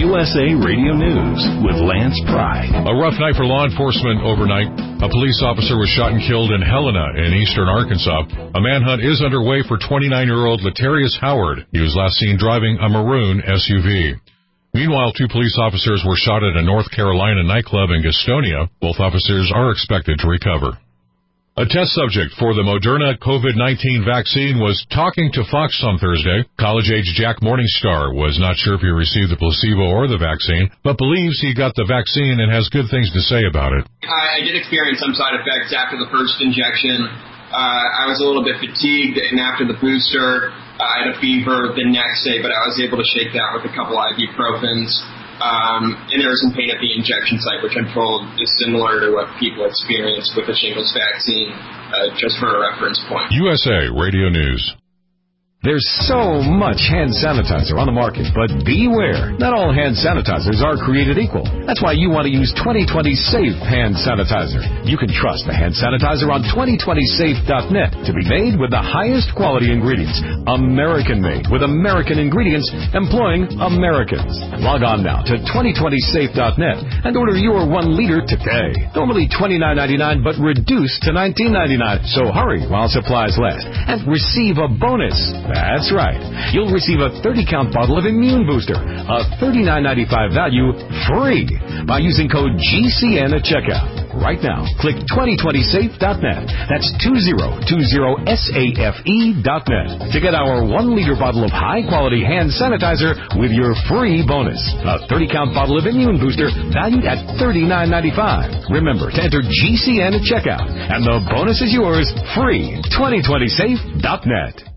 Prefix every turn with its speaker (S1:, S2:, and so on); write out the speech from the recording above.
S1: USA Radio News with Lance Pry.
S2: A rough night for law enforcement overnight. A police officer was shot and killed in Helena in eastern Arkansas. A manhunt is underway for 29-year-old Latarius Howard. He was last seen driving a maroon SUV. Meanwhile, 2 police officers were shot at a North Carolina nightclub in Gastonia. Both officers are expected to recover. A test subject for the Moderna COVID-19 vaccine was talking to Fox on Thursday. College-age Jack Morningstar was not sure if he received the placebo or the vaccine, but believes he got the vaccine and has good things to say about it.
S3: I did experience some side effects after the first injection. I was a little bit fatigued, and after the booster, I had a fever the next day, but I was able to shake that with a couple ibuprofens. And there was some pain at the injection site, which I'm told is similar to what people experience with the shingles vaccine, just for a reference point.
S2: USA Radio News.
S4: There's so much hand sanitizer on the market, but beware. Not all hand sanitizers are created equal. That's why you want to use 2020 Safe Hand Sanitizer. You can trust the hand sanitizer on 2020safe.net to be made with the highest quality ingredients. American-made with American ingredients, employing Americans. Log on now to 2020safe.net and order your 1 liter today. Normally $29.99, but reduced to $19.99. So hurry while supplies last and receive a bonus. That's right. You'll receive a 30-count bottle of Immune Booster, a $39.95 value, free by using code GCN at checkout. Right now, click 2020safe.net. That's 2020safe.net to get our 1-liter bottle of high-quality hand sanitizer with your free bonus. A 30-count bottle of Immune Booster valued at $39.95. Remember to enter GCN at checkout, and the bonus is yours free. 2020safe.net.